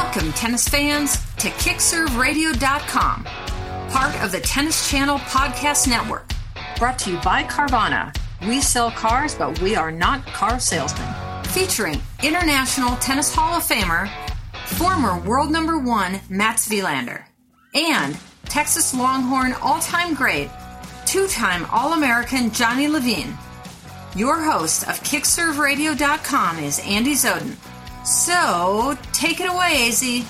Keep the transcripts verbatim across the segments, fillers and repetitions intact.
Welcome, tennis fans, to kick serve radio dot com, part of the Tennis Channel Podcast Network. Brought to you by Carvana. We sell cars, but we are not car salesmen. Featuring International Tennis Hall of Famer, former world number one Mats Wilander, and Texas Longhorn all-time great, two-time All-American Johnny Levine. Your host of kick serve radio dot com is Andy Zoden. So, take it away, A Z.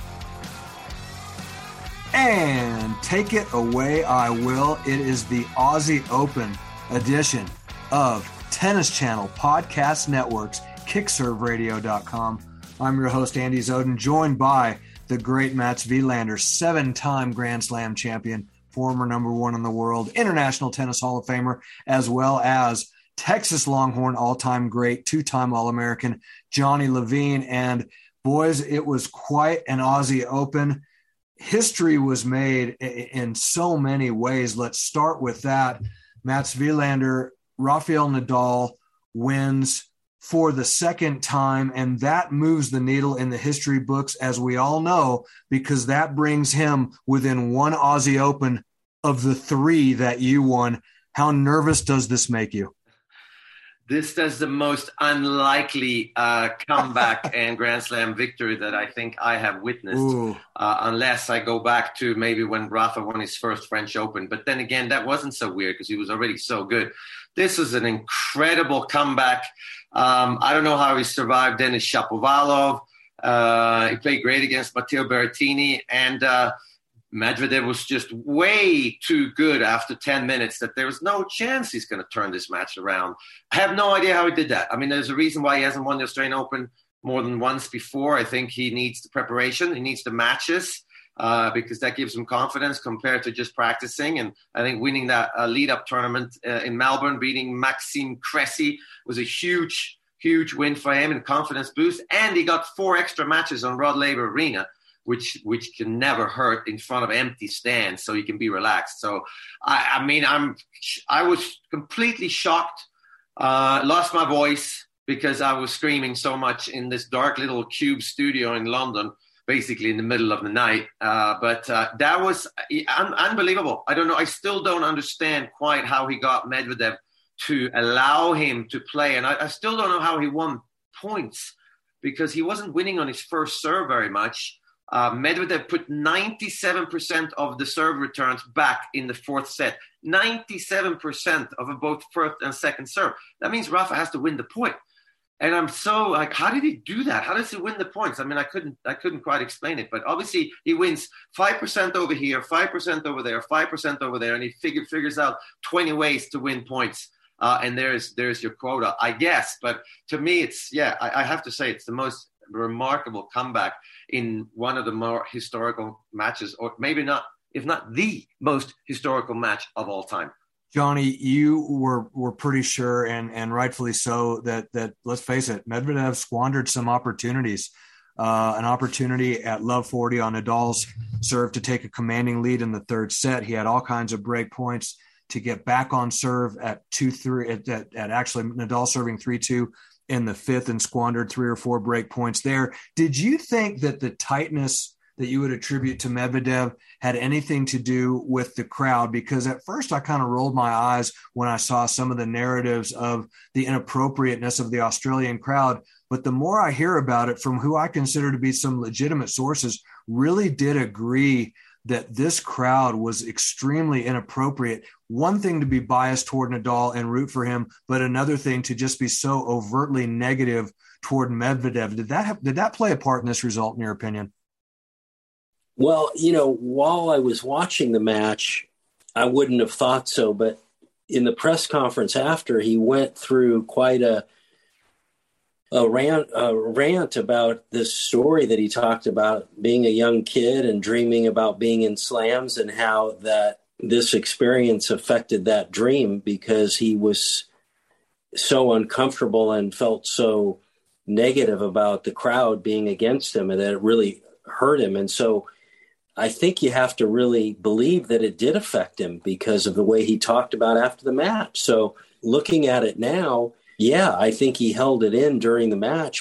And take it away I will. It is the Aussie Open edition of Tennis Channel Podcast Network's kick serve radio dot com. I'm your host, Andy Zoden, joined by the great Mats Wilander, seven-time Grand Slam champion, former number one in the world, International Tennis Hall of Famer, as well as Texas Longhorn all-time great, two-time All-American Johnny Levine. And boys, it was quite an Aussie Open. History was made in so many ways. Let's start with that. Mats Wilander, Rafael Nadal wins for the second time, and that moves the needle in the history books, as we all know, because that brings him within one Aussie Open of the three that you won. How nervous does this make you? This is the most unlikely uh, comeback and Grand Slam victory that I think I have witnessed, uh, unless I go back to maybe when Rafa won his first French Open. But then again, that wasn't so weird because he was already so good. This is an incredible comeback. Um, I don't know how he survived Denis Shapovalov. Uh, he played great against Matteo Berrettini, and uh, Medvedev was just way too good after ten minutes that there was no chance he's going to turn this match around. I have no idea how he did that. I mean, there's a reason why he hasn't won the Australian Open more than once before. I think he needs the preparation. He needs the matches uh, because that gives him confidence compared to just practicing. And I think winning that uh, lead-up tournament uh, in Melbourne, beating Maxime Cressy, was a huge, huge win for him and confidence boost. And he got four extra matches on Rod Laver Arena, which which can never hurt in front of empty stands, so you can be relaxed. So, I, I mean, I'm I was completely shocked, uh, lost my voice because I was screaming so much in this dark little cube studio in London, basically in the middle of the night. Uh, but uh, that was un- unbelievable. I don't know. I still don't understand quite how he got Medvedev to allow him to play. And I, I still don't know how he won points because he wasn't winning on his first serve very much. Uh, Medvedev put ninety-seven percent of the serve returns back in the fourth set. ninety-seven percent of both first and second serve. That means Rafa has to win the point. And I'm so like, how did he do that? How does he win the points? I mean, I couldn't, I couldn't quite explain it, but obviously he wins five percent over here, five percent over there, five percent over there. And he figure, figures out twenty ways to win points. Uh, and there's, there's your quota, I guess. But to me, it's, yeah, I, I have to say it's the most remarkable comeback in one of the more historical matches, or maybe not, if not the most historical match of all time. Johnny, you were were pretty sure, and and rightfully so, that that let's face it, Medvedev squandered some opportunities. Uh, an opportunity at love forty on Nadal's serve to take a commanding lead in the third set. He had all kinds of break points to get back on serve at two three at, at, at actually Nadal serving three two in the fifth and squandered three or four break points there. Did you think that the tightness that you would attribute to Medvedev had anything to do with the crowd? Because at first I kind of rolled my eyes when I saw some of the narratives of the inappropriateness of the Australian crowd. But the more I hear about it from who I consider to be some legitimate sources, really did agree that this crowd was extremely inappropriate. One thing to be biased toward Nadal and root for him, but another thing to just be so overtly negative toward Medvedev. Did that have, did that play a part in this result, in your opinion? Well, you know, while I was watching the match, I wouldn't have thought so. But in the press conference after, he went through quite a a rant, a rant about this story that he talked about being a young kid and dreaming about being in slams, and how that this experience affected that dream because he was so uncomfortable and felt so negative about the crowd being against him, and that it really hurt him. And so I think you have to really believe that it did affect him because of the way he talked about after the match. So looking at it now, yeah, I think he held it in during the match, but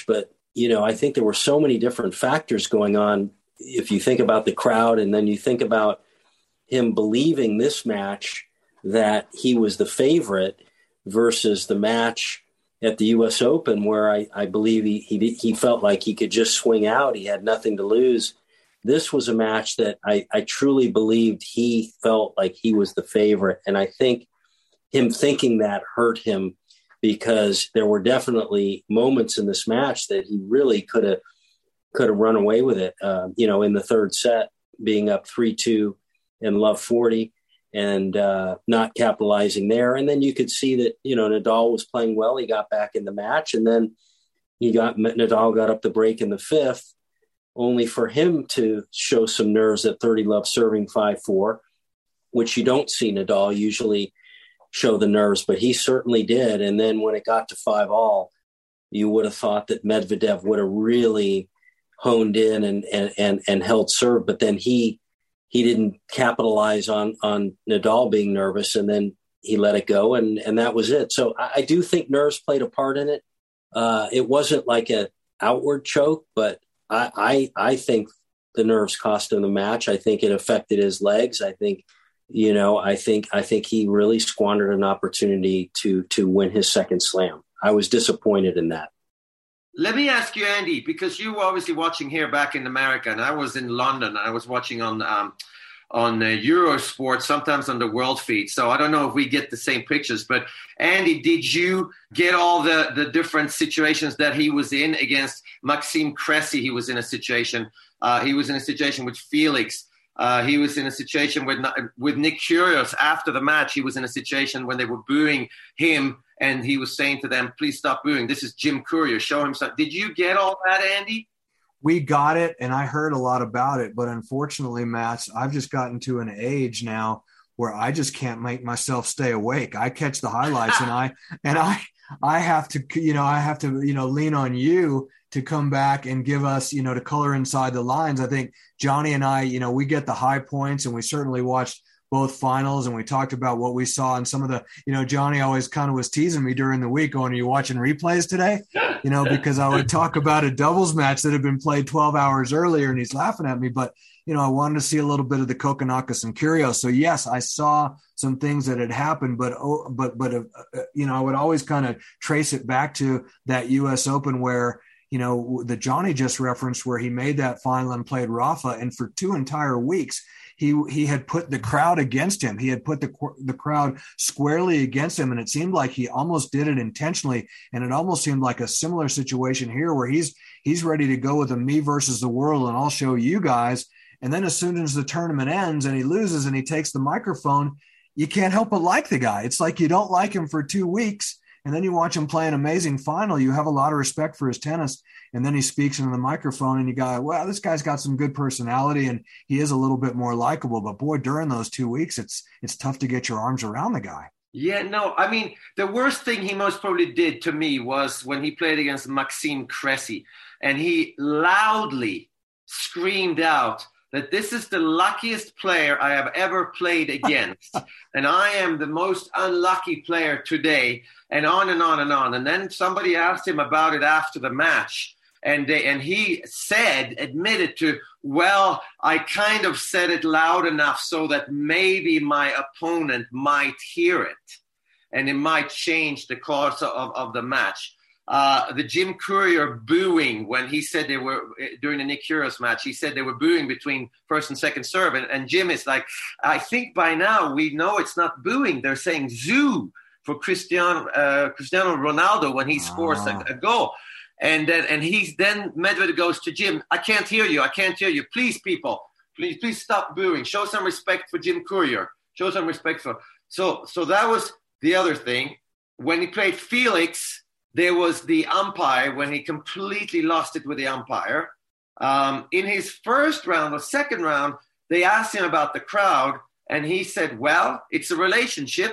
you know, I think there were so many different factors going on. If you think about the crowd and then you think about him believing this match that he was the favorite versus the match at the U S Open where I, I believe he, he he felt like he could just swing out. He had nothing to lose. This was a match that I, I truly believed he felt like he was the favorite. And I think him thinking that hurt him because there were definitely moments in this match that he really could have could have run away with it. Uh, you know, in the third set, being up three two in Love forty and uh, not capitalizing there. And then you could see that, you know, Nadal was playing well. He got back in the match, and then he got Nadal got up the break in the fifth, only for him to show some nerves at thirty love serving five four, which you don't see Nadal usually show the nerves, but he certainly did. And then when it got to five all, you would have thought that Medvedev would have really honed in and and and, and held serve, but then he he didn't capitalize on on Nadal being nervous, and then he let it go, and and that was it. So I, I do think nerves played a part in it. Uh, it wasn't like a outward choke, but I, I I think the nerves cost him the match. I think it affected his legs. I think, you know, I think I think he really squandered an opportunity to to win his second slam. I was disappointed in that. Let me ask you, Andy, because you were obviously watching here back in America, and I was in London. I was watching on um, on uh, Eurosport, sometimes on the world feed. So I don't know if we get the same pictures. But Andy, did you get all the, the different situations that he was in against Maxime Cressy? He was in a situation. Uh, he was in a situation with Felix. Uh, he was in a situation with with Nick Kyrgios after the match. He was in a situation when they were booing him, and he was saying to them, "Please stop booing. This is Jim Courier. Show him something." Did you get all that, Andy? We got it, and I heard a lot about it. But unfortunately, Matt, I've just gotten to an age now where I just can't make myself stay awake. I catch the highlights, and I and I I have to, you know, I have to, you know, lean on you to come back and give us, you know, to color inside the lines. I think Johnny and I, you know, we get the high points, and we certainly watched both finals, and we talked about what we saw and some of the, you know, Johnny always kind of was teasing me during the week going, "Are you watching replays today?" You know, because I would talk about a doubles match that had been played twelve hours earlier, and he's laughing at me. But, you know, I wanted to see a little bit of the Kokkinakis and Kyrgios. So yes, I saw some things that had happened, but, oh, but, but, uh, you know, I would always kind of trace it back to that U S Open where, you know, the Johnny just referenced where he made that final and played Rafa. And for two entire weeks, he he had put the crowd against him. He had put the the crowd squarely against him. And it seemed like he almost did it intentionally. And it almost seemed like a similar situation here where he's he's ready to go with a me versus the world, and I'll show you guys. And then as soon as the tournament ends and he loses and he takes the microphone, you can't help but like the guy. It's like you don't like him for two weeks. And then you watch him play an amazing final. You have a lot of respect for his tennis. And then he speaks into the microphone and you go, well, this guy's got some good personality and he is a little bit more likable. But boy, during those two weeks, it's it's tough to get your arms around the guy. Yeah, no, I mean, the worst thing he most probably did to me was when he played against Maxime Cressy. And he loudly screamed out that this is the luckiest player I have ever played against. And I am the most unlucky player today, and on and on and on. And then somebody asked him about it after the match. And they, and he said, admitted to, well, I kind of said it loud enough so that maybe my opponent might hear it. And it might change the course of, of the match. Uh, the Jim Courier booing when he said they were during the Nick Kyrgios match, he said they were booing between first and second serve. And, and Jim is like, I think by now we know it's not booing. They're saying zoo for Cristiano, uh, Cristiano Ronaldo when he scores ah. a, a goal. And then, and he's then Medvedev goes to Jim. I can't hear you. I can't hear you. Please, people, please, please stop booing. Show some respect for Jim Courier. Show some respect for. So, so that was the other thing. When he played Felix, there was the umpire when he completely lost it with the umpire. Um, in his first round or second round, they asked him about the crowd, and he said, well, it's a relationship.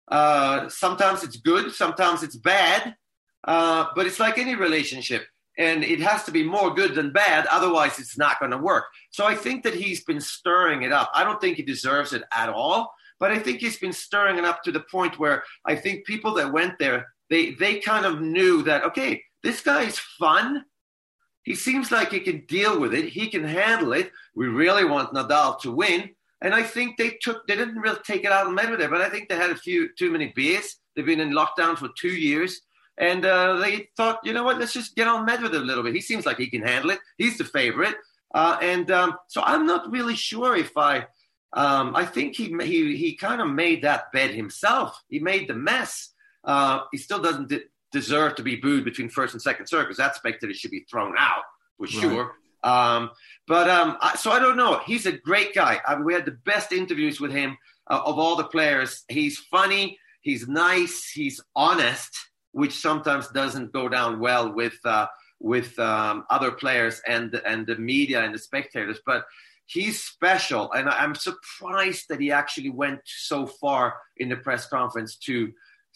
Uh, sometimes it's good, sometimes it's bad, uh, but it's like any relationship. And it has to be more good than bad, otherwise it's not going to work. So I think that he's been stirring it up. I don't think he deserves it at all, but I think he's been stirring it up to the point where I think people that went there, They they kind of knew that, okay, this guy is fun, he seems like he can deal with it. He can handle it. We really want Nadal to win. And I think they took, they didn't really take it out on Medvedev, but I think they had a few too many beers. They've been in lockdown for two years. And uh, they thought, you know what, let's just get on Medvedev a little bit. He seems like he can handle it. He's the favorite. Uh, and um, so I'm not really sure if I, um, I think he he he kind of made that bed himself. He made the mess. Uh, he still doesn't de- deserve to be booed between first and second serve, because that spectator should be thrown out for sure. Right. Um, but um, I, so I don't know. He's a great guy. I mean, we had the best interviews with him uh, of all the players. He's funny. He's nice. He's honest, which sometimes doesn't go down well with uh, with um, other players and and the media and the spectators. But he's special, and I'm surprised that he actually went so far in the press conference to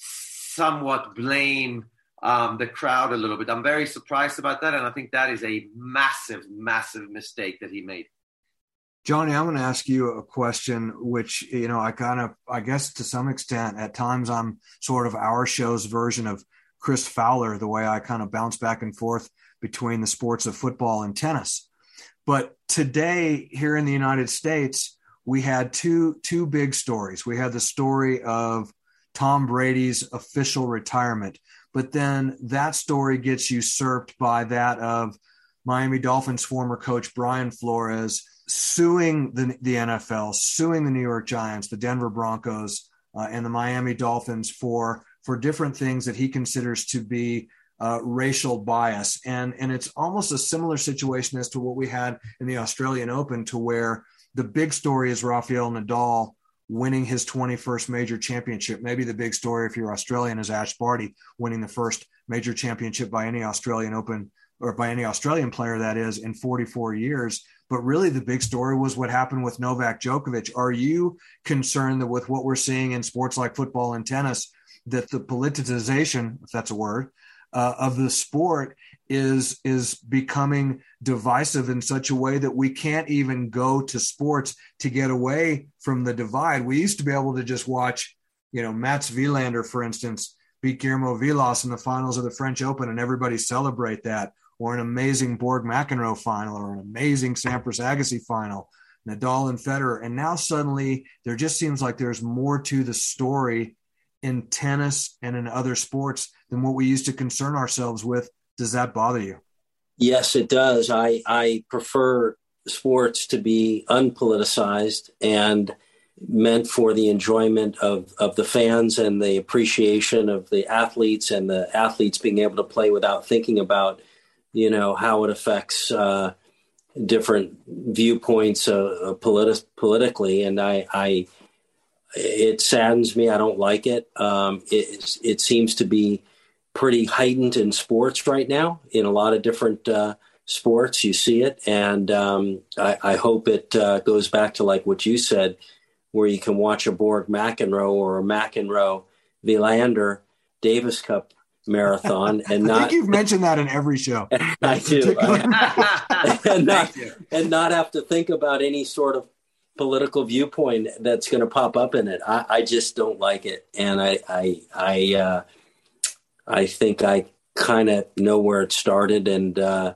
somewhat blame um, the crowd a little bit. I'm very surprised about that, and I think that is a massive, massive mistake that he made. Johnny, I'm going to ask you a question, which, you know, I kind of, I guess to some extent, at times I'm sort of our show's version of Chris Fowler, the way I kind of bounce back and forth between the sports of football and tennis. But today here in the United States, we had two, two big stories. We had the story of Tom Brady's official retirement, but then that story gets usurped by that of Miami Dolphins former coach Brian Flores suing the, the N F L, suing the New York Giants, the Denver Broncos, uh, and the Miami Dolphins for for different things that he considers to be uh, racial bias. And, and it's almost a similar situation as to what we had in the Australian Open, to where the big story is Rafael Nadal winning his twenty-first major championship. Maybe the big story, if you're Australian, is Ash Barty winning the first major championship by any Australian Open, or by any Australian player, that is, in forty-four years. But really the big story was what happened with Novak Djokovic. Are you concerned that with what we're seeing in sports like football and tennis, that the politicization, if that's a word, uh, of the sport is is becoming divisive in such a way that we can't even go to sports to get away from the divide? We used to be able to just watch, you know, Mats Wilander, for instance, beat Guillermo Vilas in the finals of the French Open, and everybody celebrate that, or an amazing Borg McEnroe final, or an amazing Sampras Agassi final, Nadal and Federer. And now suddenly there just seems like there's more to the story in tennis and in other sports than what we used to concern ourselves with. Does that bother you? Yes, it does. I, I prefer sports to be unpoliticized and meant for the enjoyment of, of the fans and the appreciation of the athletes, and the athletes being able to play without thinking about, you know, how it affects uh, different viewpoints uh, politi- politically. And I, I, it saddens me. I don't like it. Um, it, it seems to be pretty heightened in sports right now. In a lot of different uh, sports, you see it. And um, I, I hope it uh, goes back to like what you said, where you can watch a Borg McEnroe or a McEnroe Wilander Davis Cup marathon and not. I think you've mentioned that in every show. I do. and, not, and not have to think about any sort of political viewpoint that's going to pop up in it. I, I just don't like it. And I, I, I, uh, I think I kind of know where it started, and uh,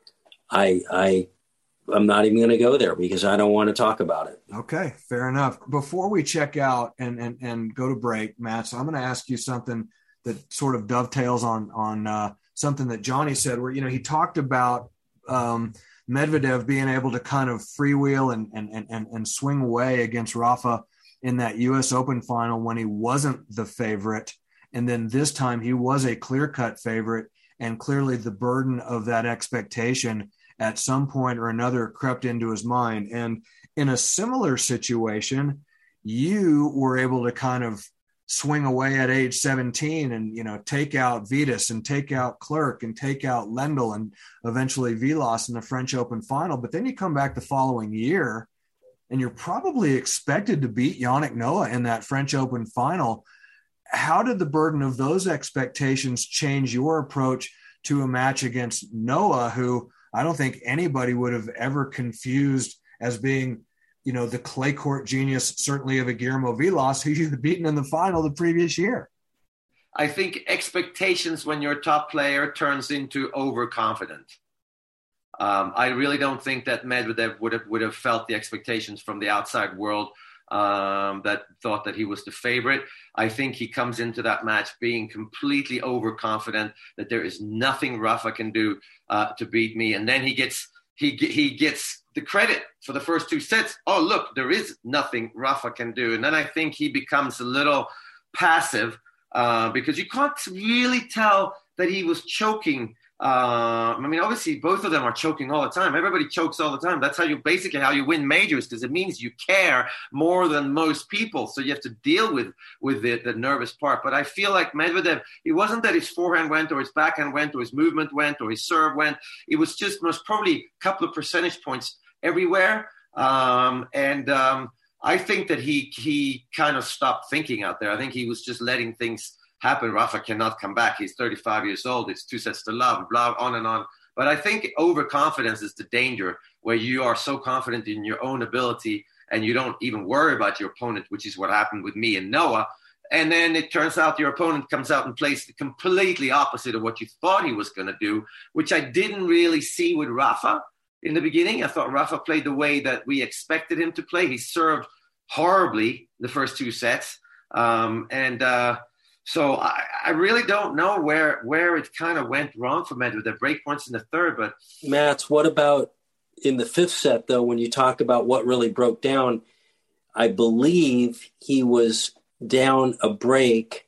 I, I, I'm not even going to go there because I don't want to talk about it. Okay, fair enough. Before we check out and and, and go to break, Matt, so I'm going to ask you something that sort of dovetails on on uh, something that Johnny said, where, you know, he talked about um, Medvedev being able to kind of freewheel and and and and swing away against Rafa in that U S Open final when he wasn't the favorite. And then this time he was a clear-cut favorite, and clearly the burden of that expectation at some point or another crept into his mind. And in a similar situation, you were able to kind of swing away at age seventeen and, you know, take out Vitas and take out Clerc and take out Lendl and eventually Vilas in the French Open final. But then you come back the following year and you're probably expected to beat Yannick Noah in that French Open final. How did the burden of those expectations change your approach to a match against Noah, who I don't think anybody would have ever confused as being, you know, the clay court genius, certainly of a Guillermo Vilas, who you had beaten in the final the previous year? I think expectations when you're a top player turns into overconfident. Um, I really don't think that Medvedev would have would have felt the expectations from the outside world um, that thought that he was the favorite. I think he comes into that match being completely overconfident that there is nothing Rafa can do uh, to beat me, and then he gets he he gets the credit for the first two sets. Oh, look, there is nothing Rafa can do, and then I think he becomes a little passive uh, because you can't really tell that he was choking. Uh, I mean, obviously, both of them are choking all the time. Everybody chokes all the time. That's how you basically how you win majors, because it means you care more than most people. So you have to deal with with the, the nervous part. But I feel like Medvedev, it wasn't that his forehand went or his backhand went or his movement went or his serve went. It was just most probably a couple of percentage points everywhere. Um, and um, I think that he he kind of stopped thinking out there. I think he was just letting things happen. Rafa cannot come back. He's thirty-five years old. It's two sets to love, blah, on and on. But I think overconfidence is the danger, where you are so confident in your own ability and you don't even worry about your opponent, which is what happened with me and Noah. And then it turns out your opponent comes out and plays the completely opposite of what you thought he was going to do, which I didn't really see with Rafa in the beginning. I thought Rafa played the way that we expected him to play. He served horribly the first two sets. Um, and, uh, So I, I really don't know where where it kind of went wrong for Medvedev. Break points in the third, but Mats, what about in the fifth set, though, when you talk about what really broke down? I believe he was down a break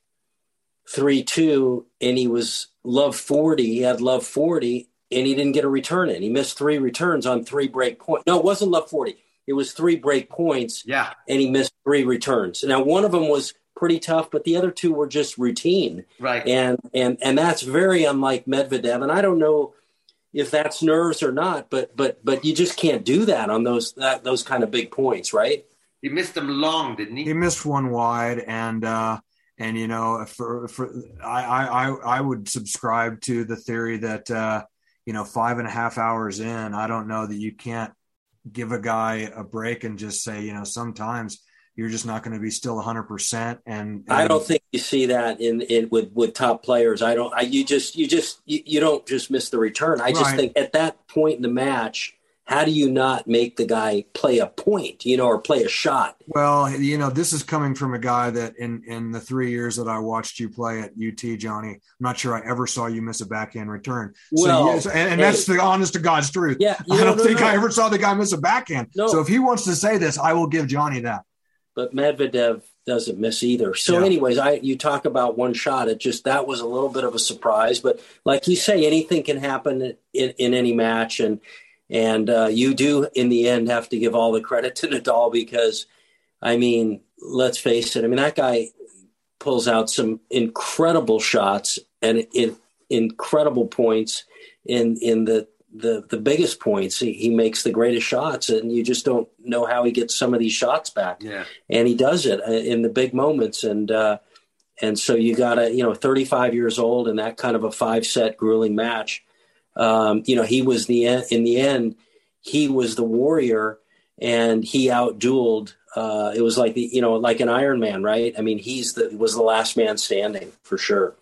three two, and he was love forty. He had love forty, and he didn't get a return in. He missed three returns on three break points. No, it wasn't love forty. It was three break points, yeah, and he missed three returns. Now, one of them was pretty tough, but the other two were just routine. Right. And and and that's very unlike Medvedev. And I don't know if that's nerves or not, but but but you just can't do that on those that, those kind of big points, right? He missed them long, didn't he? He missed one wide, and uh, and you know, for for I I I would subscribe to the theory that uh, you know, five and a half hours in, I don't know that you can't give a guy a break and just say, you know, sometimes you're just not going to be still one hundred percent. And, and I don't think you see that in, in with, with top players. I don't. I, you just you just you, you don't just miss the return. I just right. think at that point in the match, how do you not make the guy play a point, you know, or play a shot? Well, you know, this is coming from a guy that in, in the three years that I watched you play at U T, Johnny, I'm not sure I ever saw you miss a backhand return. Well, so, yes, and, and hey, that's the honest to God's truth. Yeah, I don't no, think no. I ever saw the guy miss a backhand. No. So if he wants to say this, I will give Johnny that. But Medvedev doesn't miss either. So yeah. anyways, I you talk about one shot. It just, that was a little bit of a surprise. But like you say, anything can happen in, in any match. And and uh, you do, in the end, have to give all the credit to Nadal because, I mean, let's face it. I mean, that guy pulls out some incredible shots and in, incredible points in in the the the biggest points. He, he makes the greatest shots, and you just don't know how he gets some of these shots back. Yeah. And he does it in the big moments. And, uh, and so you gotta, you know, thirty-five years old and that kind of a five set grueling match. Um, you know, he was the, in the end, he was the warrior and he outdueled, uh, it was like the, you know, like an Iron Man, right? I mean, he's the, was the last man standing for sure.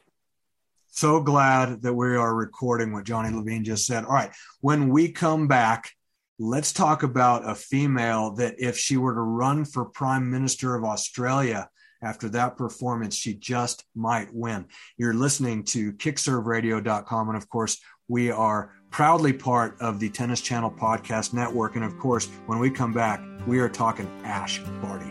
So glad that we are recording what Johnny Levine just said. All right. When we come back, let's talk about a female that if she were to run for Prime Minister of Australia after that performance, she just might win. You're listening to kick serve radio dot com. And of course, we are proudly part of the Tennis Channel Podcast Network. And of course, when we come back, we are talking Ash Barty.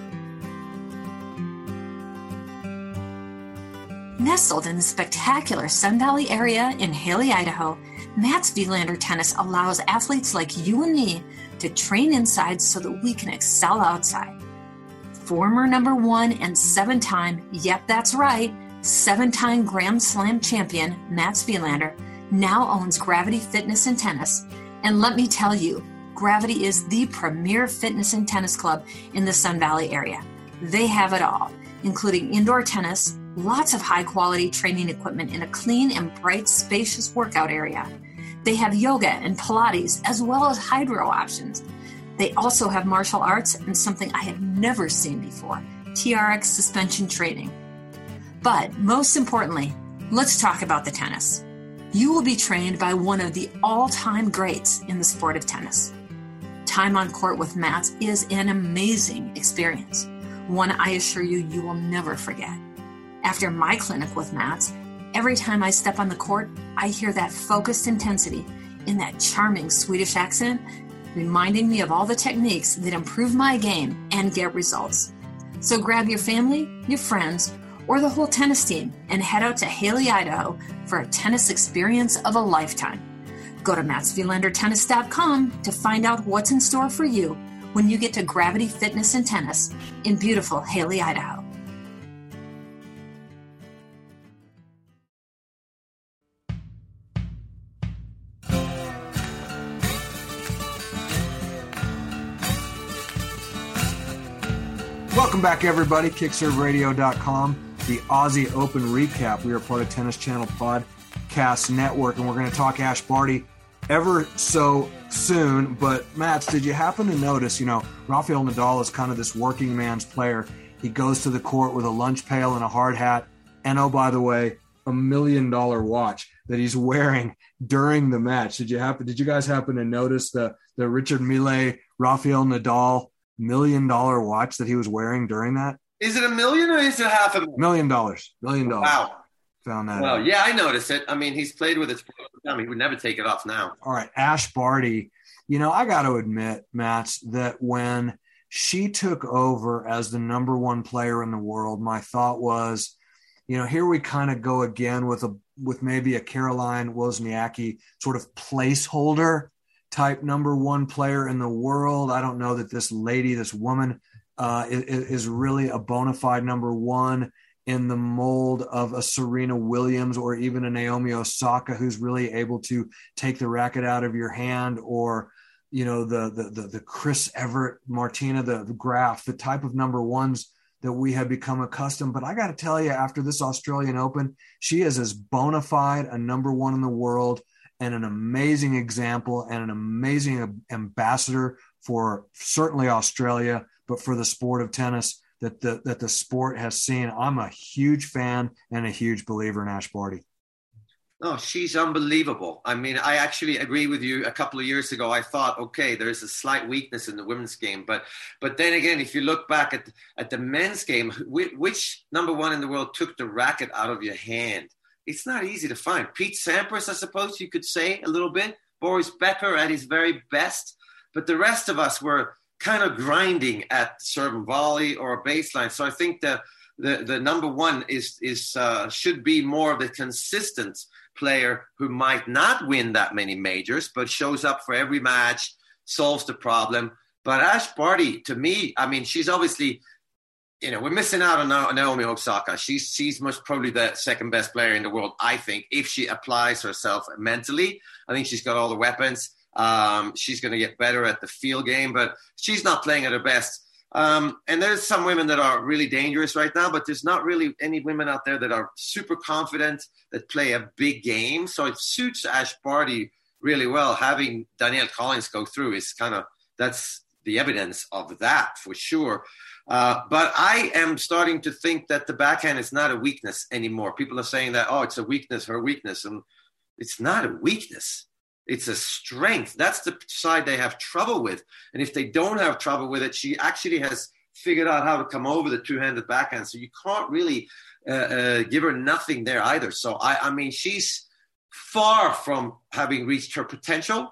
Nestled in the spectacular Sun Valley area in Haley, Idaho, Mats Wilander Tennis allows athletes like you and me to train inside so that we can excel outside. Former number one and seven-time, yep, that's right, seven-time Grand Slam champion Mats Wilander now owns Gravity Fitness and Tennis. And let me tell you, Gravity is the premier fitness and tennis club in the Sun Valley area. They have it all, including indoor tennis, lots of high-quality training equipment in a clean and bright, spacious workout area. They have yoga and Pilates, as well as hydro options. They also have martial arts and something I have never seen before, T R X suspension training. But most importantly, let's talk about the tennis. You will be trained by one of the all-time greats in the sport of tennis. Time on court with Mats is an amazing experience, one I assure you you will never forget. After my clinic with Mats, every time I step on the court, I hear that focused intensity in that charming Swedish accent, reminding me of all the techniques that improve my game and get results. So grab your family, your friends, or the whole tennis team and head out to Haley, Idaho for a tennis experience of a lifetime. Go to mats wilander tennis dot com to find out what's in store for you when you get to Gravity Fitness and Tennis in beautiful Haley, Idaho. Welcome back, everybody. kick serve radio dot com, the Aussie Open recap. We are part of Tennis Channel Podcast Network, and we're going to talk Ash Barty ever so soon. But, Mats, did you happen to notice, you know, Rafael Nadal is kind of this working man's player. He goes to the court with a lunch pail and a hard hat, and, oh, by the way, a million-dollar watch that he's wearing during the match. Did you happen? Did you guys happen to notice the, the Richard Mille, Rafael Nadal million dollar watch that he was wearing during that? Is it a million or is it half a million? Million dollars. Million dollars. Wow. Found that Well, out. yeah, I noticed it. I mean, he's played with it for a time. He would never take it off now. All right. Ash Barty, you know, I got to admit, Mats, that when she took over as the number one player in the world, my thought was, you know, here we kind of go again with a with maybe a Caroline Wozniacki sort of placeholder type number one player in the world. I don't know that this lady, this woman, uh, is, is really a bona fide number one in the mold of a Serena Williams or even a Naomi Osaka, who's really able to take the racket out of your hand, or, you know, the the the, the Chris Evert, Martina, the, the Graf, the type of number ones that we have become accustomed. But I got to tell you, after this Australian Open, she is as bona fide a number one in the world, and an amazing example and an amazing ambassador for certainly Australia, but for the sport of tennis that the that the sport has seen. I'm a huge fan and a huge believer in Ash Barty. Oh, she's unbelievable. I mean, I actually agree with you. A couple of years ago, I thought, okay, there's a slight weakness in the women's game. But but then again, if you look back at, at the men's game, which, which number one in the world took the racket out of your hand? It's not easy to find. Pete Sampras, I suppose you could say a little bit. Boris Becker at his very best. But the rest of us were kind of grinding at serve and volley or a baseline. So I think the the, the number one is is uh, should be more of the consistent player who might not win that many majors, but shows up for every match, solves the problem. But Ash Barty, to me, I mean, she's obviously... You know, we're missing out on Naomi Osaka. She's she's most probably the second best player in the world, I think, if she applies herself mentally. I think she's got all the weapons. Um, she's going to get better at the field game, but she's not playing at her best. Um, and there's some women that are really dangerous right now, but there's not really any women out there that are super confident, that play a big game. So it suits Ash Barty really well. Having Danielle Collins go through is kind of, that's the evidence of that for sure. Uh, but I am starting to think that the backhand is not a weakness anymore. People are saying that, oh, it's a weakness, her weakness. And it's not a weakness. It's a strength. That's the side they have trouble with. And if they don't have trouble with it, she actually has figured out how to come over the two-handed backhand. So you can't really uh, uh, give her nothing there either. So, I, I mean, she's far from having reached her potential.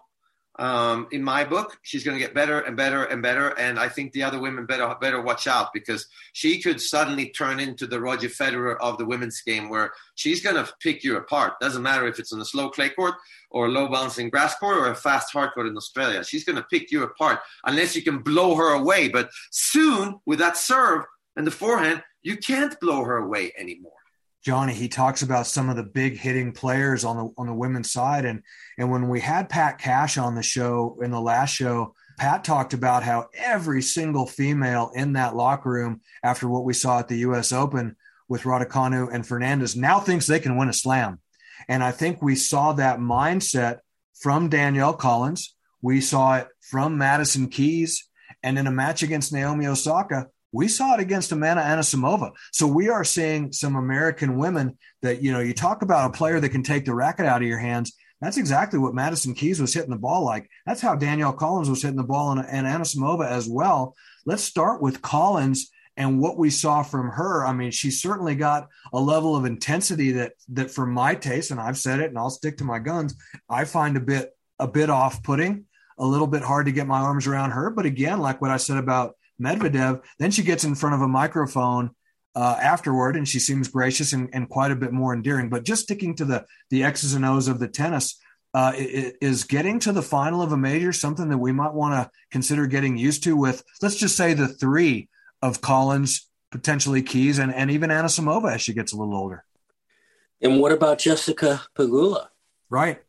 Um, in my book, she's going to get better and better and better. And I think the other women better better watch out, because she could suddenly turn into the Roger Federer of the women's game, where she's going to pick you apart. Doesn't matter if it's on a slow clay court or a low bouncing grass court or a fast hard court in Australia. She's going to pick you apart unless you can blow her away. But soon, with that serve and the forehand, you can't blow her away anymore. Johnny, he talks about some of the big hitting players on the on the women's side. And, and when we had Pat Cash on the show in the last show, Pat talked about how every single female in that locker room, after what we saw at the U S Open with Raducanu and Fernandez, now thinks they can win a slam. And I think we saw that mindset from Danielle Collins. We saw it from Madison Keys. And in a match against Naomi Osaka, We saw it against Amanda Anisimova. So we are seeing some American women that, you know, you talk about a player that can take the racket out of your hands. That's exactly what Madison Keys was hitting the ball like. That's how Danielle Collins was hitting the ball, and, and Anisimova as well. Let's start with Collins and what we saw from her. I mean, she certainly got a level of intensity that, that for my taste, and I've said it and I'll stick to my guns, I find a bit, a bit off-putting, a little bit hard to get my arms around her. But again, like what I said about Medvedev, then she gets in front of a microphone uh, afterward, and she seems gracious and, and quite a bit more endearing. But just sticking to the the X's and O's of the tennis, uh, is getting to the final of a major something that we might want to consider getting used to with, let's just say, the three of Collins, potentially Keys, and, and even Anisimova as she gets a little older. And what about Jessica Pegula? Right.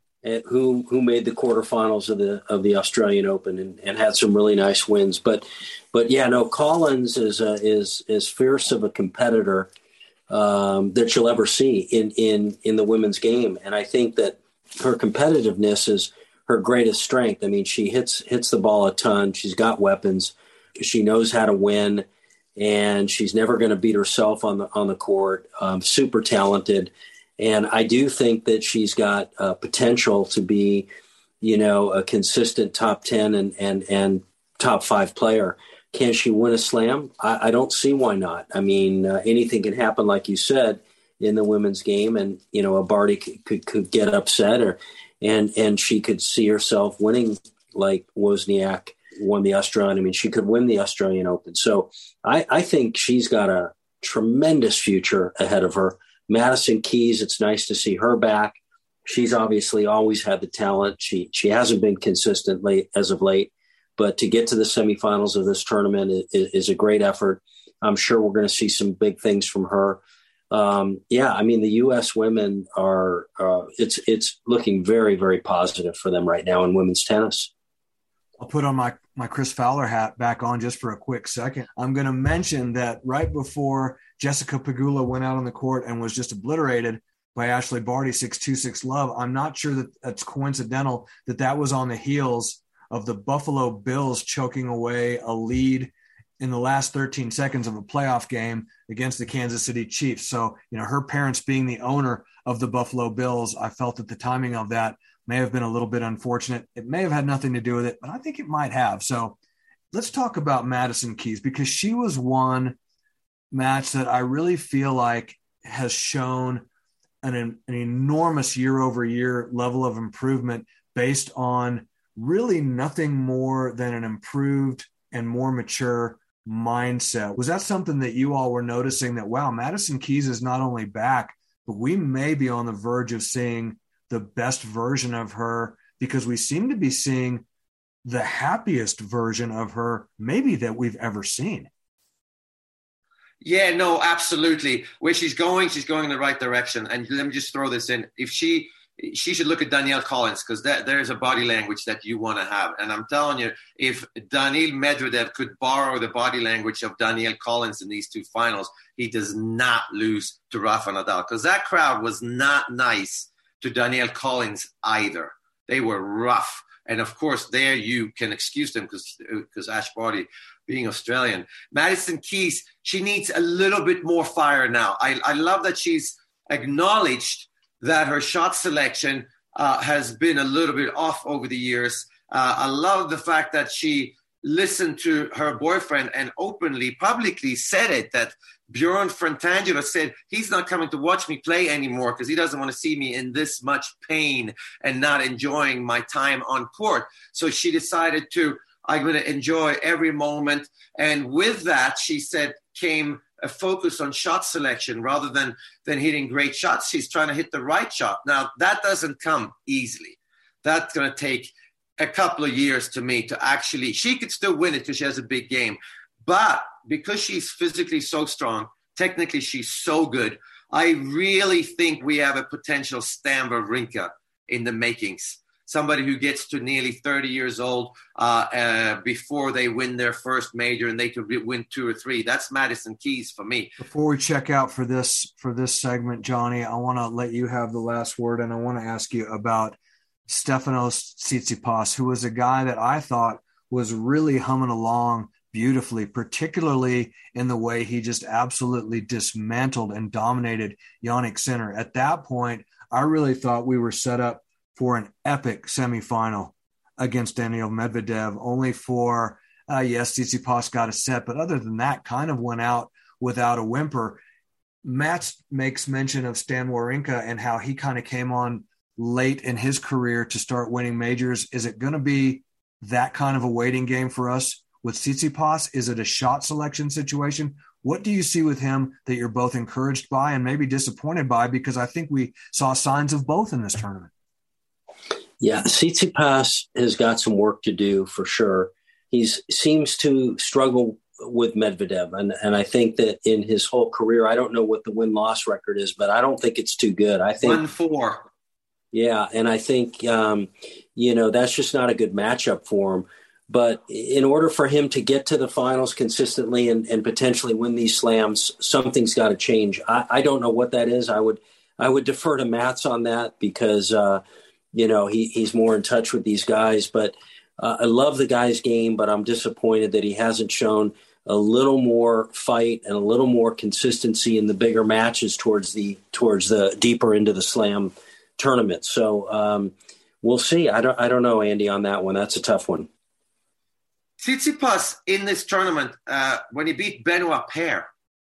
Who who made the quarterfinals of the of the Australian Open and, and had some really nice wins, but but yeah, no, Collins is a, is as fierce of a competitor um, that you'll ever see in in in the women's game, and I think that her competitiveness is her greatest strength. I mean, she hits hits the ball a ton. She's got weapons. She knows how to win, and she's never going to beat herself on the on the court. Um, super talented. And I do think that she's got uh, potential to be, you know, a consistent top ten and and and top five player. Can she win a slam? I, I don't see why not. I mean, uh, anything can happen, like you said, in the women's game, and you know, a Barty could, could could get upset, or and and she could see herself winning like Wozniak won the Australian. I mean, she could win the Australian Open. So I, I think she's got a tremendous future ahead of her. Madison Keys, it's nice to see her back. She's obviously always had the talent. She she hasn't been consistent late as of late, but to get to the semifinals of this tournament is, is a great effort. I'm sure we're going to see some big things from her. Um, yeah, I mean, the U S women are uh, it's it's looking very, very positive for them right now in women's tennis. I'll put on my, my Chris Fowler hat back on just for a quick second. I'm going to mention that right before Jessica Pegula went out on the court and was just obliterated by Ashley Barty, six two, six love, I'm not sure that that's coincidental that that was on the heels of the Buffalo Bills choking away a lead in the last thirteen seconds of a playoff game against the Kansas City Chiefs. So, you know, her parents being the owner of the Buffalo Bills, I felt that the timing of that may have been a little bit unfortunate. It may have had nothing to do with it, but I think it might have. So let's talk about Madison Keys, because she was one match that I really feel like has shown an, an enormous year over year level of improvement based on really nothing more than an improved and more mature mindset. Was that something that you all were noticing, that, wow, Madison Keys is not only back, but we may be on the verge of seeing the best version of her, because we seem to be seeing the happiest version of her maybe that we've ever seen? Yeah, no, absolutely. Where she's going, she's going in the right direction. And let me just throw this in. If she, she should look at Danielle Collins, because there's a body language that you want to have. And I'm telling you, if Daniil Medvedev could borrow the body language of Danielle Collins in these two finals, he does not lose to Rafa Nadal, because that crowd was not nice to Danielle Collins either. They were rough. And of course, there you can excuse them because because Ash Barty being Australian. Madison Keys, she needs a little bit more fire now. I, I love that she's acknowledged that her shot selection uh, has been a little bit off over the years. Uh, I love the fact that she listened to her boyfriend and openly, publicly said it, that Bjorn Frantangelo said he's not coming to watch me play anymore because he doesn't want to see me in this much pain and not enjoying my time on court. So she decided to, I'm going to enjoy every moment. And with that, she said, came a focus on shot selection rather than, than hitting great shots. She's trying to hit the right shot. Now, that doesn't come easily. That's going to take a couple of years to me to actually, she could still win it because she has a big game. But because she's physically so strong, technically she's so good, I really think we have a potential Stan Wawrinka in the makings. Somebody who gets to nearly thirty years old uh, uh, before they win their first major, and they could win two or three. That's Madison Keys for me. Before we check out for this for this segment, Johnny, I want to let you have the last word, and I want to ask you about Stefanos Tsitsipas, who was a guy that I thought was really humming along beautifully, particularly in the way he just absolutely dismantled and dominated Jannik Sinner. At that point, I really thought we were set up for an epic semifinal against Daniil Medvedev, only for, uh, yes, Tsitsipas got a set, but other than that, kind of went out without a whimper. Matt makes mention of Stan Wawrinka and how he kind of came on late in his career to start winning majors. Is it going to be that kind of a waiting game for us with Tsitsipas? Is it a shot selection situation? What do you see with him that you're both encouraged by and maybe disappointed by? Because I think we saw signs of both in this tournament. Yeah, Tsitsipas has got some work to do for sure. He seems to struggle with Medvedev. And, and I think that in his whole career, I don't know what the win-loss record is, but I don't think it's too good. I think one four. Yeah, and I think, um, you know, that's just not a good matchup for him. But in order for him to get to the finals consistently and, and potentially win these slams, something's got to change. I, I don't know what that is. I would I would defer to Mats on that because, uh, you know, he, he's more in touch with these guys. But uh, I love the guy's game, but I'm disappointed that he hasn't shown a little more fight and a little more consistency in the bigger matches towards the towards the deeper into the slam tournament. So um, we'll see. I don't I don't know, Andy, on that one. That's a tough one. Tsitsipas in this tournament, uh, when he beat Benoit Paire,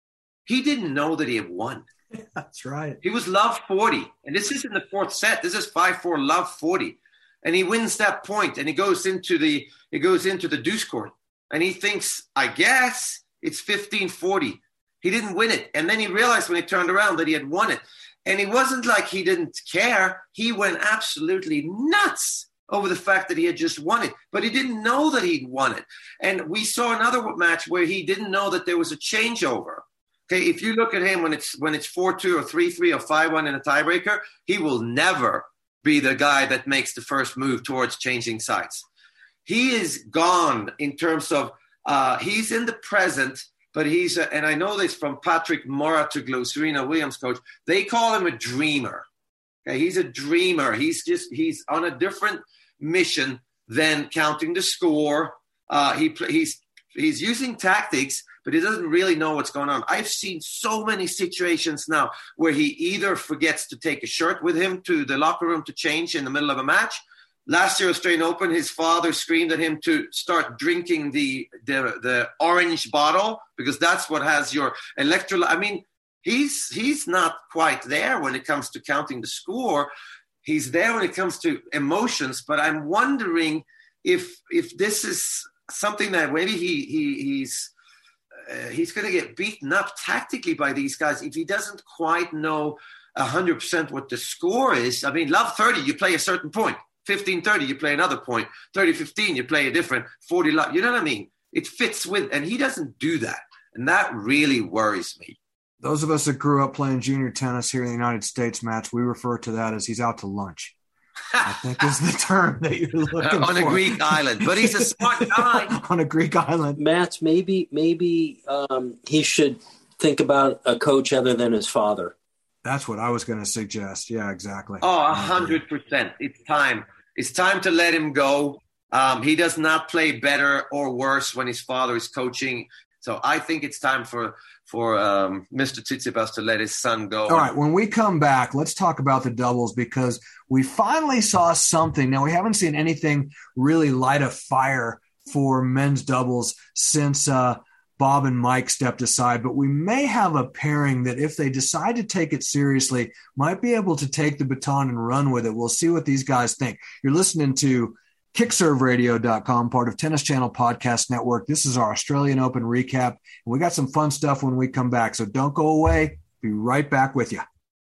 he didn't know that he had won. That's right. He was love forty. And this isn't the fourth set. This is five four love forty. And he wins that point and he goes into the he goes into the deuce court. And he thinks, I guess it's fifteen forty. He didn't win it. And then he realized when he turned around that he had won it. And it wasn't like he didn't care. He went absolutely nuts over the fact that he had just won it. But he didn't know that he'd won it. And we saw another match where he didn't know that there was a changeover. Okay, if you look at him when it's when it's four two or three three or five one in a tiebreaker, he will never be the guy that makes the first move towards changing sides. He is gone in terms of uh, he's in the present, but he's, a, and I know this from Patrick Mouratoglou, Serena Williams coach, they call him a dreamer. Okay, he's a dreamer. He's just, he's on a different mission than counting the score. Uh, he He's he's using tactics, but he doesn't really know what's going on. I've seen so many situations now where he either forgets to take a shirt with him to the locker room to change in the middle of a match. Last year, Australian Open, his father screamed at him to start drinking the, the the orange bottle because that's what has your electrolyte. I mean, he's he's not quite there when it comes to counting the score. He's there when it comes to emotions. But I'm wondering if if this is something that maybe he he he's uh, he's going to get beaten up tactically by these guys if he doesn't quite know one hundred percent what the score is. I mean, love thirty, you play a certain point. fifteen thirty, you play another point. thirty fifteen, you play a different. forty, you know what I mean? It fits with, and he doesn't do that. And that really worries me. Those of us that grew up playing junior tennis here in the United States, Match, we refer to that as he's out to lunch. I think is the term that you're looking on for. a Greek island, but he's a smart guy. On a Greek island. Matt, maybe, maybe um, he should think about a coach other than his father. That's what I was going to suggest. Yeah, exactly. Oh, a hundred percent. It's time. It's time to let him go. Um, he does not play better or worse when his father is coaching. So I think it's time for for um, Mister Tsitsipas to let his son go. All right. When we come back, let's talk about the doubles because we finally saw something. Now, we haven't seen anything really light a fire for men's doubles since uh, – Bob and Mike stepped aside, but we may have a pairing that if they decide to take it seriously, might be able to take the baton and run with it. We'll see what these guys think. You're listening to kick serve radio dot com, part of Tennis Channel Podcast Network. This is our Australian Open recap. We got some fun stuff when we come back, so don't go away. Be right back with you.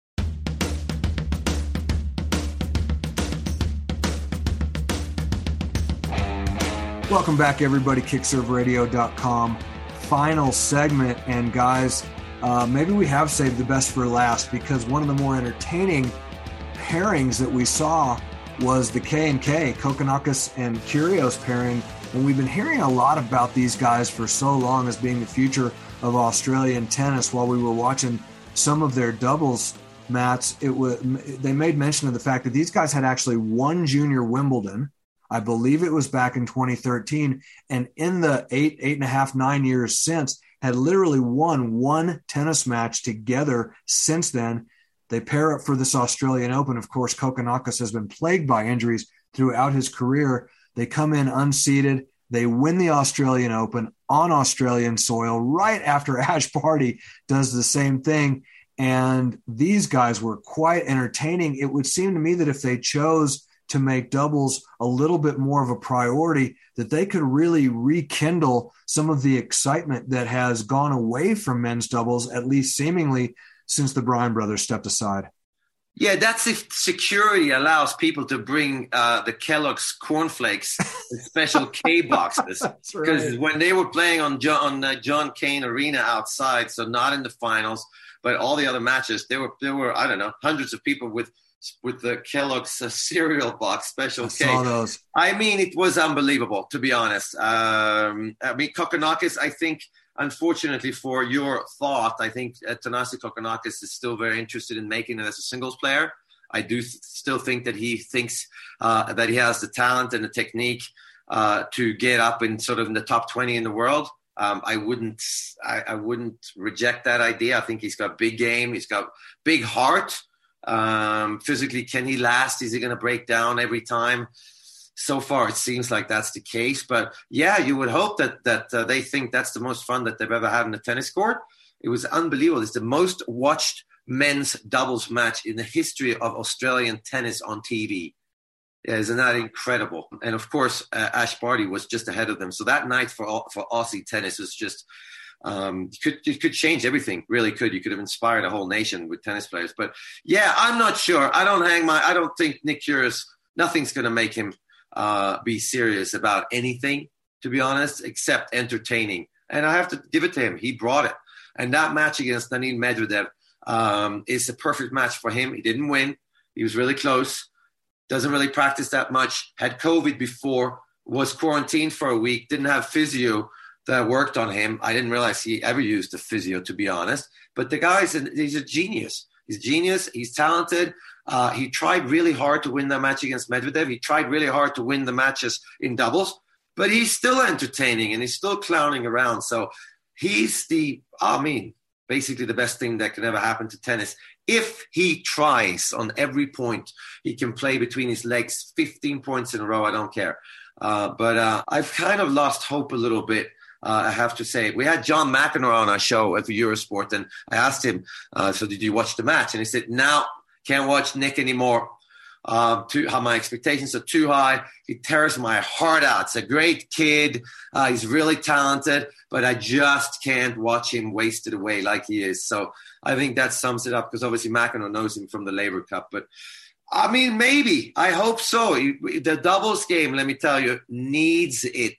Welcome back, everybody. kick serve radio dot com. Final segment, and guys, uh, maybe we have saved the best for last because one of the more entertaining pairings that we saw was the K and K, Kokkinakis and Kyrgios pairing, and we've been hearing a lot about these guys for so long as being the future of Australian tennis. While we were watching some of their doubles matches, it was they made mention of the fact that these guys had actually won Junior Wimbledon, I believe it was back in twenty thirteen. And in the eight, eight and a half, nine years since, had literally won one tennis match together since then. They pair up for this Australian Open. Of course, Kokkinakis has been plagued by injuries throughout his career. They come in unseeded. They win the Australian Open on Australian soil right after Ash Barty does the same thing. And these guys were quite entertaining. It would seem to me that if they chose to make doubles a little bit more of a priority, that they could really rekindle some of the excitement that has gone away from men's doubles, at least seemingly, since the Bryan brothers stepped aside. Yeah, that's if security allows people to bring uh, the Kellogg's cornflakes in special K boxes. Because right. when they were playing on John, on uh, John Cain Arena outside, so not in the finals, but all the other matches, there were there were I don't know hundreds of people with with the Kellogg's uh, cereal box special I K. saw those. I mean, it was unbelievable, to be honest. Um, I mean, Kokkinakis, I think. Unfortunately for your thought, I think uh, Thanasi Kokkinakis is still very interested in making it as a singles player. I do th- still think that he thinks uh, that he has the talent and the technique uh, to get up in sort of in the top twenty in the world. Um, I wouldn't, I, I wouldn't reject that idea. I think he's got big game. He's got big heart. Um, physically, can he last? Is he going to break down every time? So far, it seems like that's the case. But, yeah, you would hope that that uh, they think that's the most fun that they've ever had in a tennis court. It was unbelievable. It's the most watched men's doubles match in the history of Australian tennis on T V. Yeah, isn't that incredible? And, of course, uh, Ash Barty was just ahead of them. So that night for for Aussie tennis was just um, – you could, you could change everything, really could. You could have inspired a whole nation with tennis players. But, yeah, I'm not sure. I don't hang my – I don't think Nick Kyrgios – nothing's going to make him – Uh, be serious about anything, to be honest, except entertaining. And I have to give it to him. He brought it. And that match against Daniil Medvedev um, is the perfect match for him. He didn't win. He was really close. Doesn't really practice that much. Had COVID before. Was quarantined for a week. Didn't have physio that worked on him. I didn't realize he ever used a physio, to be honest. But the guy's a, he's a genius. He's genius. He's talented. Uh, he tried really hard to win that match against Medvedev. He tried really hard to win the matches in doubles, but he's still entertaining and he's still clowning around. So he's the, I mean, basically the best thing that can ever happen to tennis. If he tries on every point, he can play between his legs fifteen points in a row. I don't care. Uh, but uh, I've kind of lost hope a little bit. Uh, I have to say, we had John McEnroe on our show at the Eurosport, and I asked him, uh, so did you watch the match? And he said, no, can't watch Nick anymore. Uh, too, how my expectations are too high. He tears my heart out. It's a great kid. Uh, he's really talented, but I just can't watch him wasted away like he is. So I think that sums it up, because obviously McEnroe knows him from the Labour Cup. But I mean, maybe. I hope so. The doubles game, let me tell you, needs it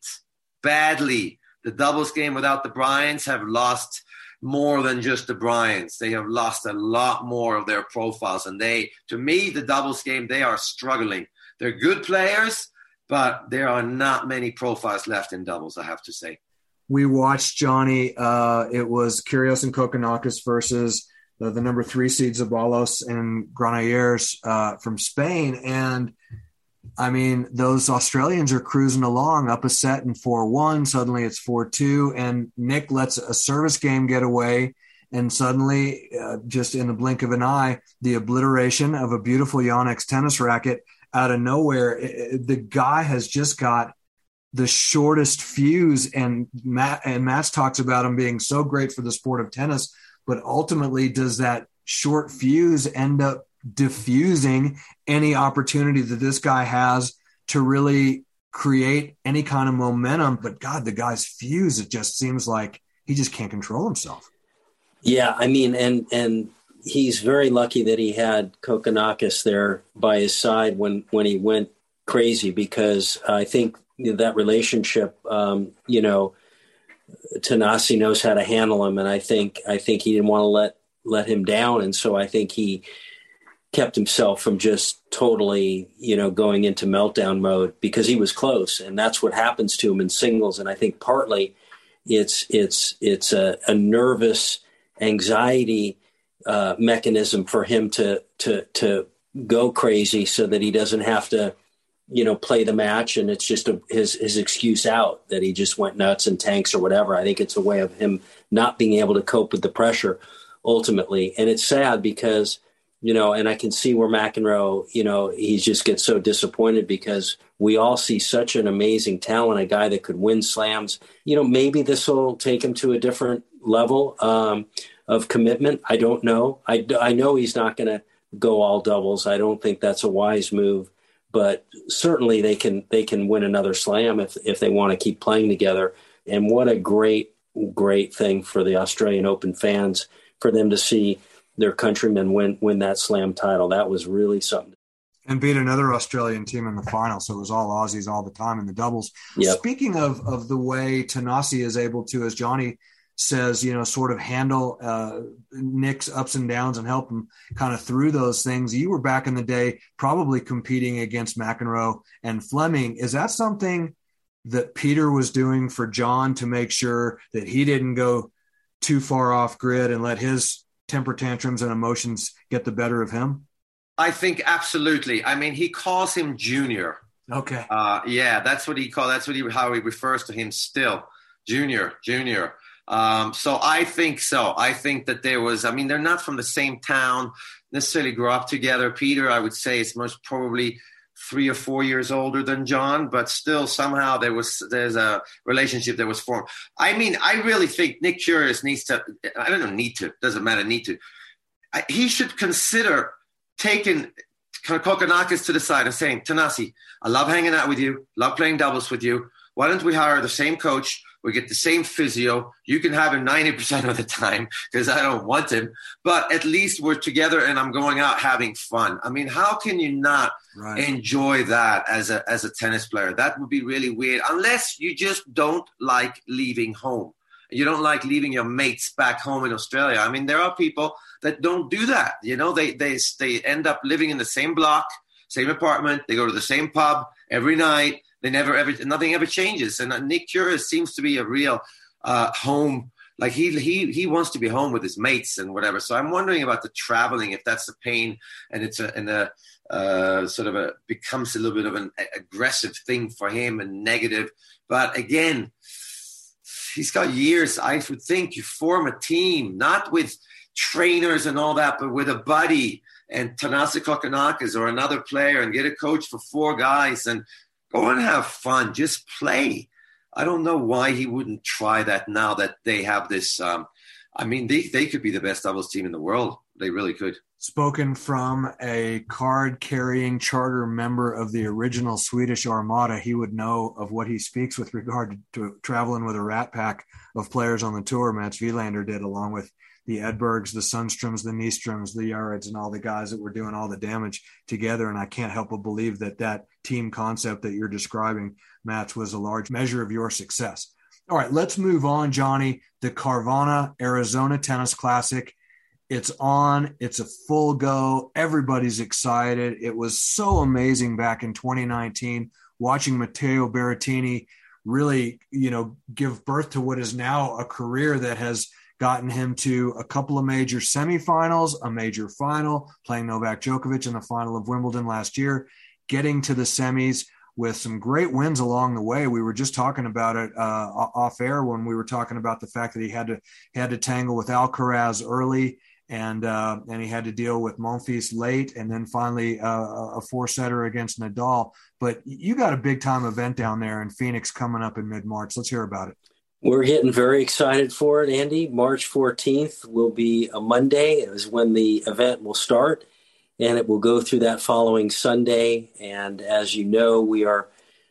badly. The doubles game without the Bryans have lost more than just the Bryans. They have lost a lot more of their profiles. And they, to me, the doubles game, they are struggling. They're good players, but there are not many profiles left in doubles, I have to say. We watched, Johnny, uh, it was Kyrgios and Kokkinakis versus the, the number three seed Zabalos and Granollers uh, from Spain. And I mean, those Australians are cruising along, up a set in four one. Suddenly it's four two, and Nick lets a service game get away. And suddenly, uh, just in the blink of an eye, the obliteration of a beautiful Yonex tennis racket out of nowhere. It, the guy has just got the shortest fuse, and Matt and Matt talks about him being so great for the sport of tennis. But ultimately, does that short fuse end up diffusing any opportunity that this guy has to really create any kind of momentum? But God, the guy's fuse, it just seems like he just can't control himself. Yeah, I mean, and and he's very lucky that he had Kokkinakis there by his side when, when he went crazy, because I think that relationship, um, you know, Thanasi knows how to handle him, and I think I think he didn't want to let let him down, and so I think he kept himself from just totally, you know, going into meltdown mode, because he was close, and that's what happens to him in singles. And I think partly it's it's it's a, a nervous anxiety uh, mechanism for him to to to go crazy, so that he doesn't have to you know, play the match, and it's just a, his his excuse out that he just went nuts and tanks or whatever. I think it's a way of him not being able to cope with the pressure ultimately. And it's sad because, you know, and I can see where McEnroe, you know, he just gets so disappointed because we all see such an amazing talent, a guy that could win slams. You know, maybe this will take him to a different level um, of commitment. I don't know. I, I know he's not going to go all doubles. I don't think that's a wise move. But certainly they can they can win another slam if if they want to keep playing together. And what a great, great thing for the Australian Open fans, for them to see their countrymen win win that slam title. That was really something. And beat another Australian team in the final. So it was all Aussies all the time in the doubles. Yep. Speaking of, of the way Thanasi is able to, as Johnny says, you know, sort of handle uh, Nick's ups and downs and help him kind of through those things. You were back in the day probably competing against McEnroe and Fleming. Is that something that Peter was doing for John to make sure that he didn't go too far off grid and let his temper tantrums and emotions get the better of him? I think absolutely. I mean, he calls him Junior. Okay. Uh, yeah, that's what he call. That's what he how he refers to him still, Junior, Junior. Um, so I think so. I think that there was, I mean, they're not from the same town, necessarily grew up together. Peter, I would say, is most probably three or four years older than John, but still somehow there was, there's a relationship that was formed. I mean, I really think Nick Kyrgios needs to, I don't know, need to, doesn't matter, need to. I, he should consider taking Kokkinakis to the side and saying, Thanasi, I love hanging out with you, love playing doubles with you. Why don't we hire the same coach? We get the same physio. You can have him ninety percent of the time because I don't want him. But at least we're together and I'm going out having fun. I mean, how can you not right. enjoy that as a as a tennis player? That would be really weird unless you just don't like leaving home. You don't like leaving your mates back home in Australia. I mean, there are people that don't do that. You know, they they they end up living in the same block, same apartment. They go to the same pub every night. They never ever, nothing ever changes. And Nick Kyrgios seems to be a real uh, home. Like he he he wants to be home with his mates and whatever. So I'm wondering about the traveling, if that's the pain, and it's a and a uh, sort of a becomes a little bit of an aggressive thing for him and negative. But again, he's got years. I would think you form a team, not with trainers and all that, but with a buddy and Thanasi Kokkinakis or another player, and get a coach for four guys and go and have fun. Just play. I don't know why he wouldn't try that now that they have this. Um, I mean, they, they could be the best doubles team in the world. They really could. Spoken from a card-carrying charter member of the original Swedish Armada, he would know of what he speaks with regard to, to traveling with a rat pack of players on the tour. Mats Wilander did, along with the Edbergs, the Sunstroms, the Nystroms, the Yareds, and all the guys that were doing all the damage together. And I can't help but believe that that team concept that you're describing, Mats, was a large measure of your success. All right, let's move on, Johnny. The Carvana Arizona Tennis Classic. It's on. It's a full go. Everybody's excited. It was so amazing back in twenty nineteen, watching Matteo Berrettini really, you know, give birth to what is now a career that has gotten him to a couple of major semifinals, a major final, playing Novak Djokovic in the final of Wimbledon last year, getting to the semis with some great wins along the way. We were just talking about it uh, off air when we were talking about the fact that he had to he had to tangle with Alcaraz early, and uh, and he had to deal with Monfils late, and then finally uh, a four-setter against Nadal. But you got a big-time event down there in Phoenix coming up in mid-March. Let's hear about it. We're getting very excited for it, Andy. March fourteenth will be a Monday. It is when the event will start, and it will go through that following Sunday. And as you know, we are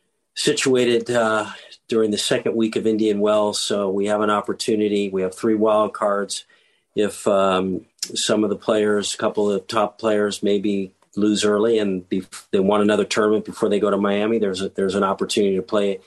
situated uh, during the second week of Indian Wells, so we have an opportunity. We have three wild cards. If um, some of the players, a couple of top players, maybe lose early and be, they want another tournament before they go to Miami, there's a, there's an opportunity to play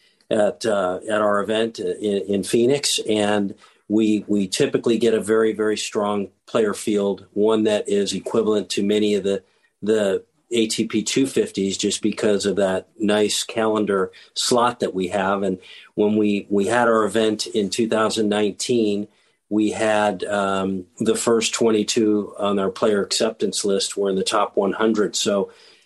at uh, at our event in, in Phoenix, and we we typically get a very very strong player field, one that is equivalent to many of the the A T P two fifties, just because of that nice calendar slot that we have. And when we we had our event in two thousand nineteen, we had um, the first twenty-two on our player acceptance list were in the top one hundred. So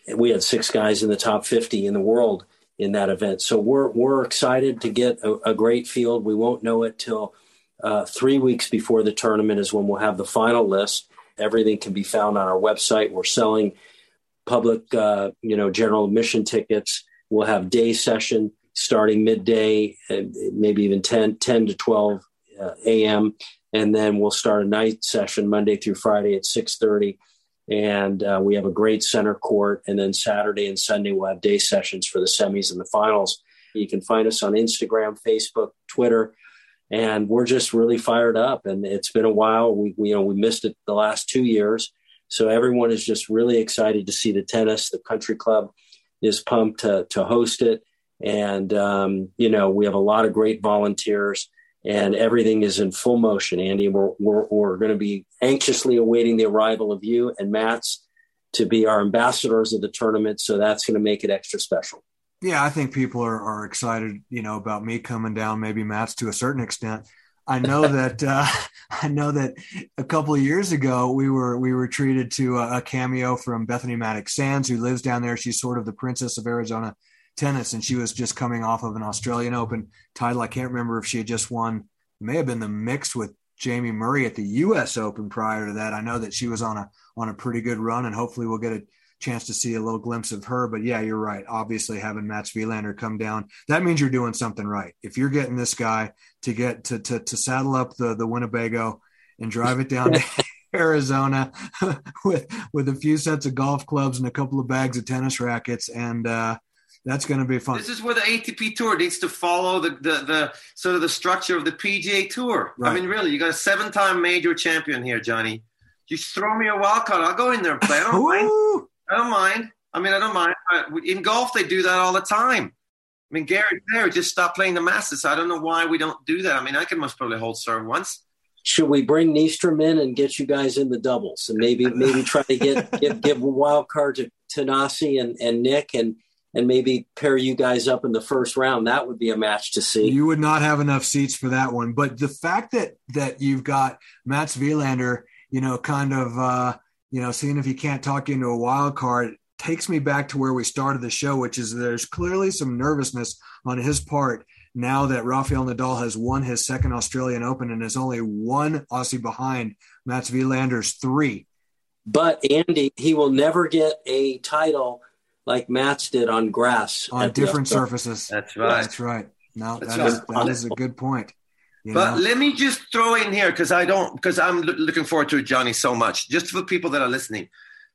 we had six guys in the top fifty in the world in that event. So we're we're excited to get a, a great field. We won't know it till uh, three weeks before the tournament is when we'll have the final list. Everything can be found on our website. We're selling public, uh, you know, general admission tickets. We'll have day session starting midday, and maybe even ten, ten to twelve uh, a.m. And then we'll start a night session Monday through Friday at six thirty. And uh, we have a great center court. And then Saturday and Sunday, we'll have day sessions for the semis and the finals. You can find us on Instagram, Facebook, Twitter. And we're just really fired up. And it's been a while. We, we you know, we missed it the last two years. So everyone is just really excited to see the tennis. The country club is pumped to, to host it. And, um, you know, we have a lot of great volunteers. And everything is in full motion, Andy. We're, we're, we're going to be anxiously awaiting the arrival of you and Mats to be our ambassadors of the tournament. So that's going to make it extra special. Yeah, I think people are, are excited, you know, about me coming down, maybe Mats to a certain extent. I know that uh, I know that a couple of years ago we were we were treated to a, a cameo from Bethany Maddox Sands, who lives down there. She's sort of the princess of Arizona tennis, and she was just coming off of an Australian Open title. I can't remember if she had just won, may have been the mixed with Jamie Murray at the U S Open prior to that. I know that she was on a on a pretty good run, and hopefully we'll get a chance to see a little glimpse of her. But yeah, you're right. Obviously having Mats Wilander come down, that means you're doing something right. If you're getting this guy to get to to, to saddle up the the Winnebago and drive it down to Arizona with with a few sets of golf clubs and a couple of bags of tennis rackets, and uh that's going to be fun. This is where the A T P Tour needs to follow the, the, the sort of the structure of the P G A Tour. Right. I mean, really, you got a seven-time major champion here, Johnny. Just throw me a wild card. I'll go in there and play. I don't mind. I don't mind. I mean, I don't mind. In golf, they do that all the time. I mean, Gary Player just stopped playing the Masters. So I don't know why we don't do that. I mean, I can most probably hold serve once. Should we bring Nystrom in and get you guys in the doubles and maybe maybe try to get, get give a wild card to Tanasi and, and Nick and and maybe pair you guys up in the first round? That would be a match to see. You would not have enough seats for that one. But the fact that that you've got Mats Wilander, you know, kind of, uh, you know, seeing if you can't talk you into a wild card takes me back to where we started the show, which is there's clearly some nervousness on his part now that Rafael Nadal has won his second Australian Open and is only one Aussie behind Mats Wilander's three. But, Andy, he will never get a title like Mats did on grass. On different surfaces. That's right. That's right. No, That's that, right. Is, that is a good point. You but know? let me just throw in here, because I don't, because I'm lo- looking forward to it, Johnny, so much. Just for people that are listening.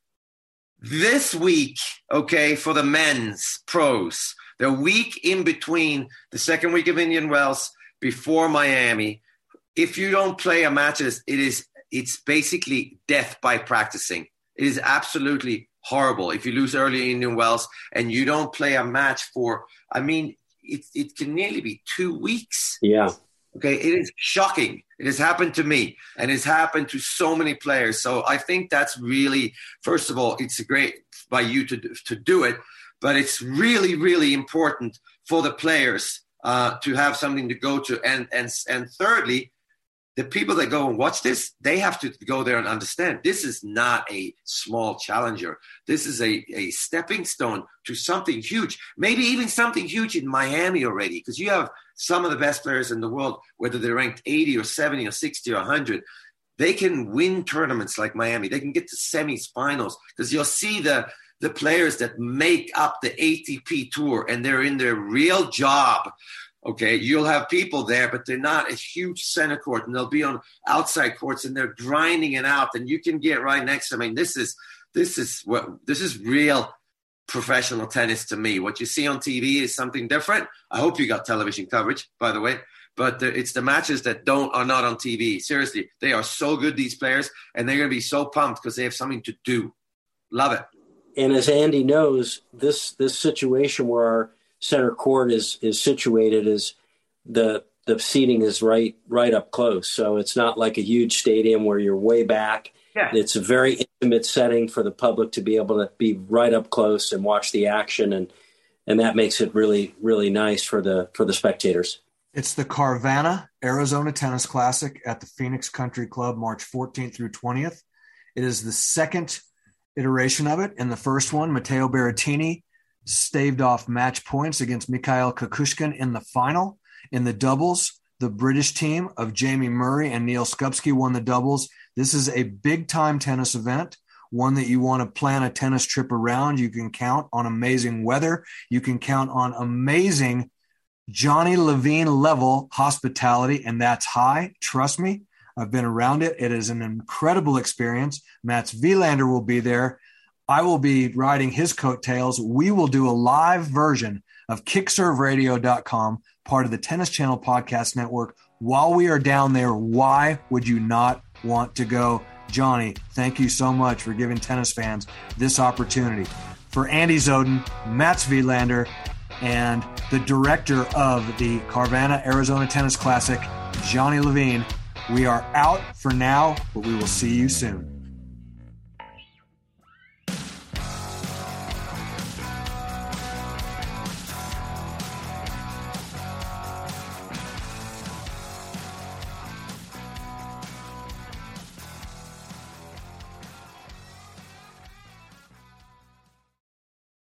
This week, okay, for the men's pros, the week in between the second week of Indian Wells before Miami, if you don't play a match, it is it's basically death by practicing. It is absolutely horrible if you lose early in Indian Wells and you don't play a match for, I mean, it, it can nearly be two weeks. Yeah. Okay, it is shocking. It has happened to me, and it's happened to so many players. So I think that's really, first of all, it's great by you to to do it, but it's really, really important for the players uh, to have something to go to. And and and thirdly, the people that go and watch this, they have to go there and understand this is not a small challenger. This is a, a stepping stone to something huge, maybe even something huge in Miami already, because you have some of the best players in the world, whether they're ranked eighty or seventy or sixty or one hundred. They can win tournaments like Miami. They can get to semis, finals, because you'll see the, the players that make up the A T P Tour, and they're in their real job. Okay, you'll have people there, but they're not a huge center court, and they'll be on outside courts, and they're grinding it out, and you can get right next to them. I mean, this is this is what this is real professional tennis to me. What you see on T V is something different. I hope you got television coverage, by the way, but the, it's the matches that don't are not on T V. Seriously, they are so good, these players, and they're going to be so pumped because they have something to do. Love it. And as Andy knows, this this situation where our center court is is situated is the the seating is right right up close, so it's not like a huge stadium where you're way back. Yeah. It's a very intimate setting for the public to be able to be right up close and watch the action, and and that makes it really really nice for the for the spectators. It's the Carvana Arizona Tennis Classic at the Phoenix Country Club, March fourteenth through twentieth. It is the second iteration of it. In the first one, Matteo Berrettini staved off match points against Mikhail Kukushkin in the final. In the doubles, the British team of Jamie Murray and Neil Skupski won the doubles. This is a big-time tennis event, one that you want to plan a tennis trip around. You can count on amazing weather. You can count on amazing Johnny Levine level hospitality, and that's high. Trust me, I've been around it. It is an incredible experience. Mats Wilander will be there. I will be riding his coattails. We will do a live version of kick serve radio dot com, part of the Tennis Channel Podcast Network. While we are down there, why would you not want to go? Johnny, thank you so much for giving tennis fans this opportunity. For Andy Zoden, Mats Wilander, and the director of the Carvana Arizona Tennis Classic, Johnny Levine, we are out for now, but we will see you soon.